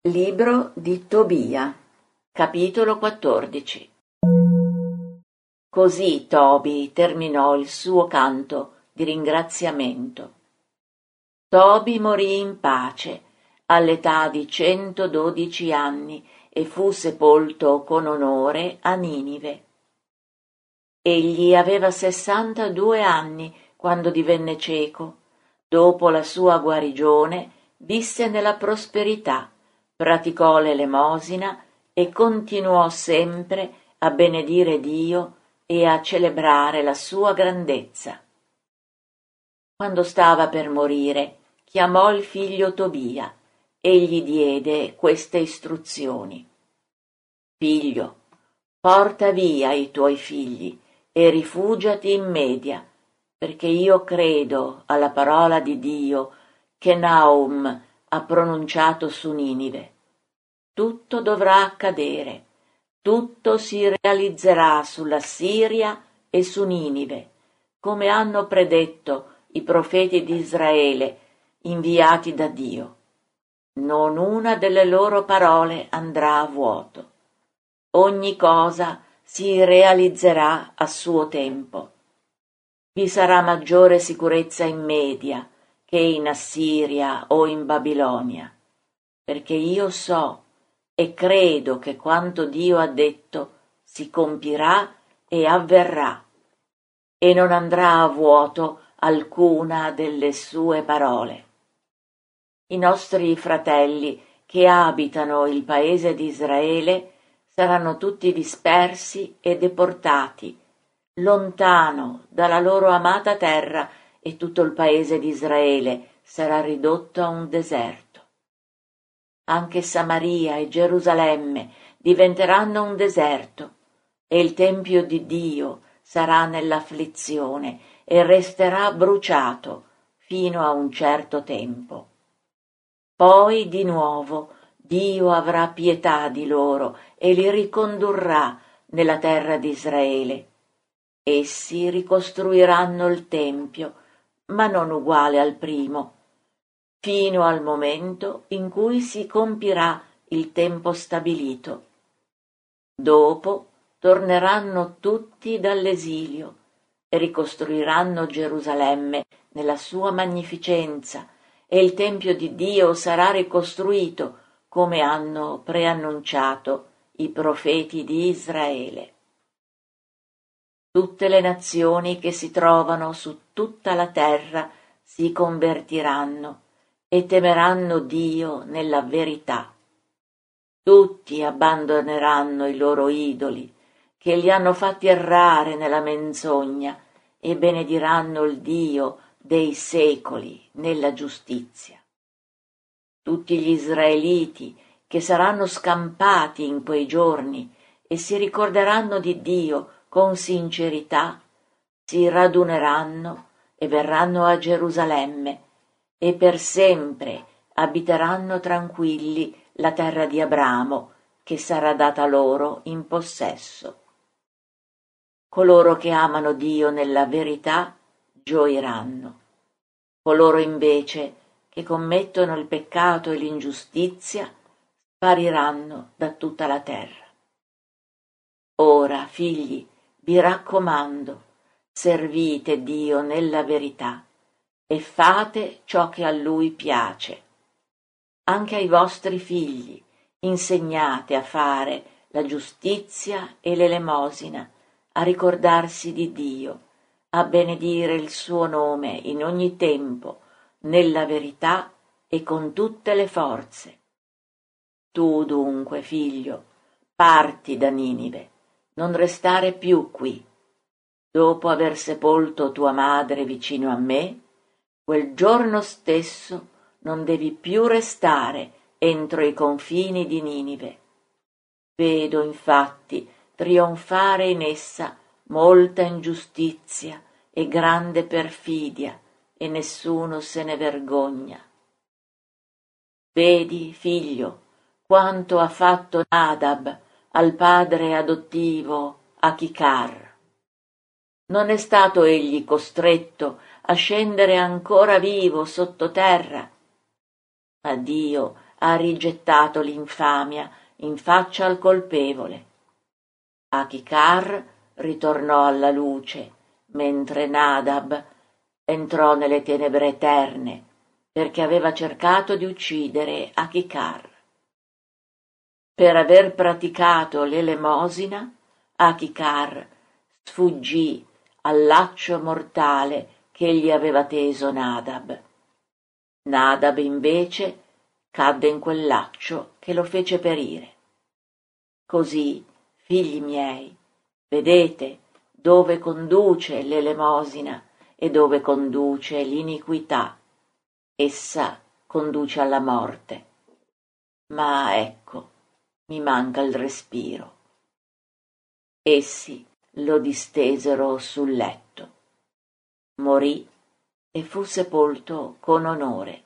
Libro di Tobia, capitolo 14. Così Tobi terminò il suo canto di ringraziamento. Tobi morì in pace all'età di 112 anni e fu sepolto con onore a Ninive. Egli aveva 62 anni quando divenne cieco. Dopo la sua guarigione visse nella prosperità, praticò l'elemosina e continuò sempre a benedire Dio e a celebrare la sua grandezza. Quando stava per morire, chiamò il figlio Tobia e gli diede queste istruzioni. Figlio, porta via i tuoi figli e rifugiati in Media, perché io credo alla parola di Dio che Nahum ha pronunciato su Ninive. Tutto dovrà accadere, tutto si realizzerà sulla Siria e su Ninive, come hanno predetto i profeti di Israele inviati da Dio. Non una delle loro parole andrà a vuoto. Ogni cosa si realizzerà a suo tempo. Vi sarà maggiore sicurezza in Media che in Assiria o in Babilonia, perché io so e credo che quanto Dio ha detto si compirà e avverrà, e non andrà a vuoto alcuna delle sue parole. I nostri fratelli che abitano il paese di Israele saranno tutti dispersi e deportati, lontano dalla loro amata terra, e tutto il paese di Israele sarà ridotto a un deserto. Anche Samaria e Gerusalemme diventeranno un deserto, e il Tempio di Dio sarà nell'afflizione e resterà bruciato fino a un certo tempo. Poi di nuovo Dio avrà pietà di loro e li ricondurrà nella terra di Israele. Essi ricostruiranno il Tempio, ma non uguale al primo, fino al momento in cui si compirà il tempo stabilito. Dopo torneranno tutti dall'esilio e ricostruiranno Gerusalemme nella sua magnificenza, e il Tempio di Dio sarà ricostruito come hanno preannunciato i profeti di Israele. Tutte le nazioni che si trovano su tutta la terra si convertiranno e temeranno Dio nella verità. Tutti abbandoneranno i loro idoli, che li hanno fatti errare nella menzogna, e benediranno il Dio dei secoli nella giustizia. Tutti gli israeliti che saranno scampati in quei giorni e si ricorderanno di Dio con sincerità, si raduneranno e verranno a Gerusalemme, e per sempre abiteranno tranquilli la terra di Abramo, che sarà data loro in possesso. Coloro che amano Dio nella verità gioiranno. Coloro invece che commettono il peccato e l'ingiustizia spariranno da tutta la terra. Ora, figli, vi raccomando, servite Dio nella verità e fate ciò che a Lui piace. Anche ai vostri figli insegnate a fare la giustizia e l'elemosina, a ricordarsi di Dio, a benedire il suo nome in ogni tempo, nella verità e con tutte le forze. Tu dunque, figlio, parti da Ninive, non restare più qui. Dopo aver sepolto tua madre vicino a me, quel giorno stesso non devi più restare entro i confini di Ninive. Vedo infatti trionfare in essa molta ingiustizia e grande perfidia, e nessuno se ne vergogna. Vedi, figlio, quanto ha fatto Nadab al padre adottivo Achicar. Non è stato egli costretto a scendere ancora vivo sottoterra, ma Dio ha rigettato l'infamia in faccia al colpevole. Achikar ritornò alla luce, mentre Nadab entrò nelle tenebre eterne, perché aveva cercato di uccidere Achikar. Per aver praticato l'elemosina, Achikar sfuggì al laccio mortale che gli aveva teso Nadab. Nadab invece cadde in quel laccio che lo fece perire. Così, figli miei, vedete dove conduce l'elemosina e dove conduce l'iniquità. Essa conduce alla morte. Ma ecco, mi manca il respiro. Essi lo distesero sul letto. Morì e fu sepolto con onore.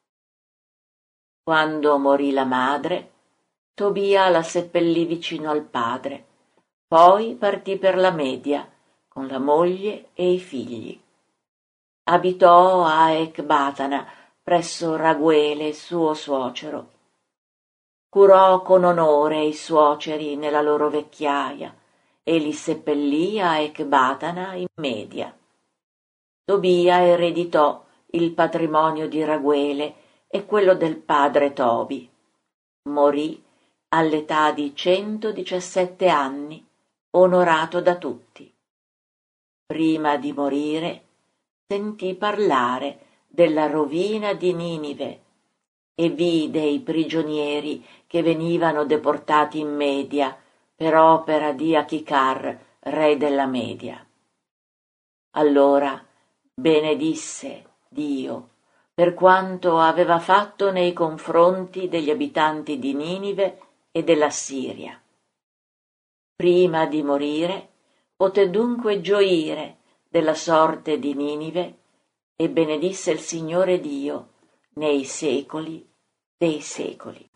Quando morì la madre, Tobia la seppellì vicino al padre, poi partì per la Media con la moglie e i figli. Abitò a Ecbatana presso Raguele, suo suocero. Curò con onore i suoceri nella loro vecchiaia e li seppellì a Ecbatana in Media. Tobia ereditò il patrimonio di Raguele e quello del padre Tobi. Morì all'età di 117 anni, onorato da tutti. Prima di morire sentì parlare della rovina di Ninive e vide i prigionieri che venivano deportati in Media per opera di Achikar, re della Media. Allora benedisse Dio per quanto aveva fatto nei confronti degli abitanti di Ninive e della Siria. Prima di morire poté dunque gioire della sorte di Ninive e benedisse il Signore Dio nei secoli dei secoli.